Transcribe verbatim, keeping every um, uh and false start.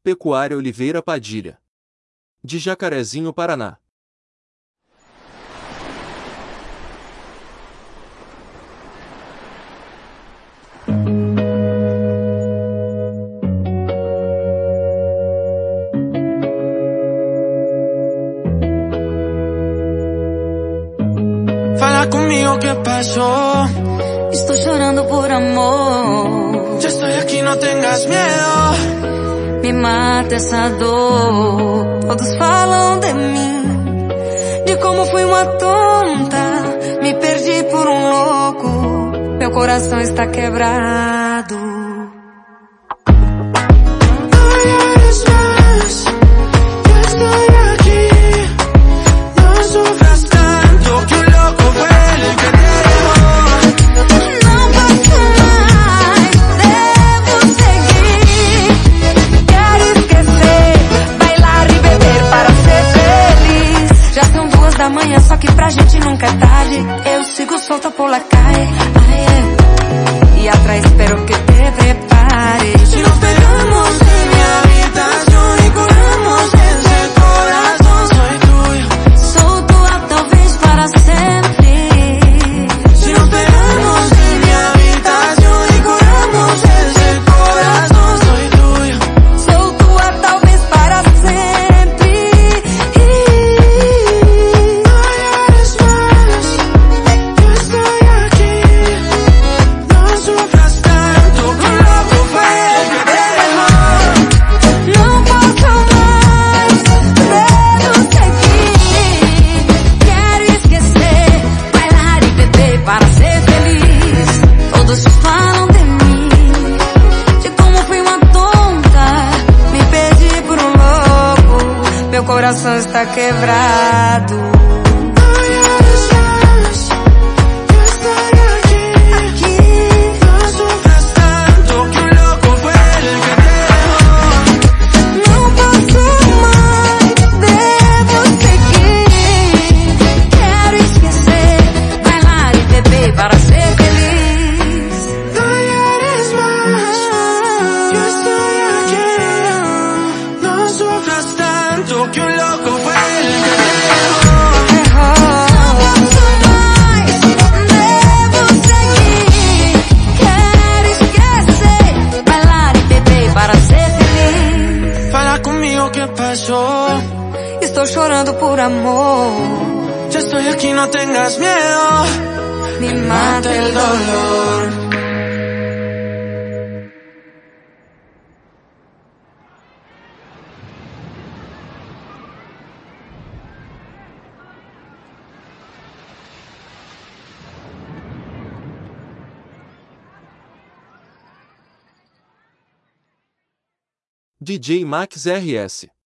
Agropecuária Oliveira Padilha, de Jacarezinho, Paraná. Fala conmigo, ¿qué pasó? Estou chorando por amor. Yo estoy aquí, no tengas miedo. Me mata essa dor. Todos falam de mim, de como fui uma tonta. Me perdi por um louco. Meu coração está quebrado. Amanhã, só que pra gente nunca é tarde. Eu sigo solta por la calle, ay, yeah. E atrás espero que te prepares. Si nos pegamos en mi habitación y curamos ese corazón, soy tuyo. Sou tua talvez para sempre. Si nos pegamos en mi habitación y curamos ese corazón, soy tuyo. Sou tua talvez para sempre. Meu coração está quebrado. Que un loco fue el que te dejó. No posso mais, devo seguir. Quero esquecer, bailar e beber para ser feliz. Fala conmigo, ¿qué pasó? Estou chorando por amor. Yo estoy aquí, no tengas miedo. Me mata el dolor. D J Max R S